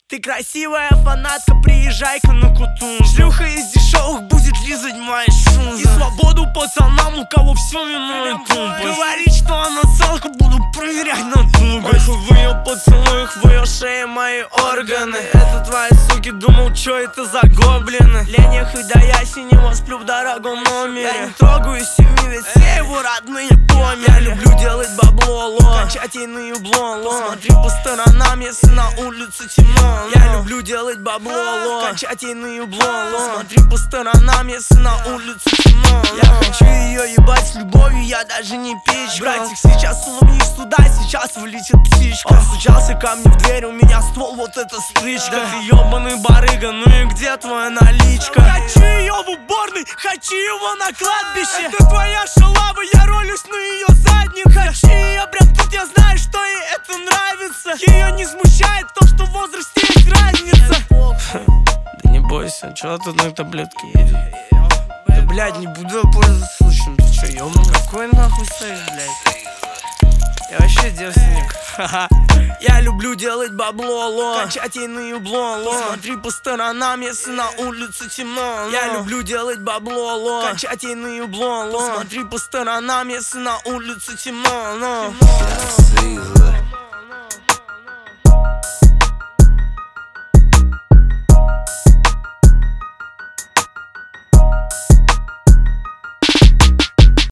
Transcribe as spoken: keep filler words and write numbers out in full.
Ты красивая фанатка, приезжай-ка на Кутун. Шлюха из дешевых будет лизать мои шунзы. И свободу пацанам, у кого все минует тумбы. Говорит, что она целка, буду проверять на тугость. В ее поцелуях, в ее шее мои органы. Это твои суки, думал, что это за гоблины. Леня хоть до ясенева сплю в дорогом номере. Я не трогаю семью, ведь все его родные померли. Я люблю делать бабло, ло, качать ей на ебло, ло. Смотри по сторонам, если на улице темно. Я люблю делать бабло, ло, качать ей на ебло, ло. Смотри по сторонам, если на улице темно. Я хочу ее ебать с любовью, я даже не печка. Братик, сейчас улыбнись туда, сейчас вылетит птичка. Он стучался ко мне в дверь, у меня ствол, вот эта стычка. Ты ебаный барыга, ну и где твоя наличка? Хочу ее в уборной, хочу его на кладбище. Это твоя шалава, я ролюсь на ее заднице. Хочу ее прям тут, я знаю, что ей это нравится. Ее не смущает то, что в возрасте есть разница. Да не бойся, чё тут на таблетке едет? Да блядь, не буду пользоваться случаем. Ты чё, ёбаный? Какой нахуй стоишь, блядь? Я вообще девственник. Я люблю делать бабло, ло, качать ей на ебло, ло. Смотри по сторонам, если на улице темно. Я люблю делать бабло, ло, качать ей на ебло, ло. Смотри по сторонам, если на улице темно.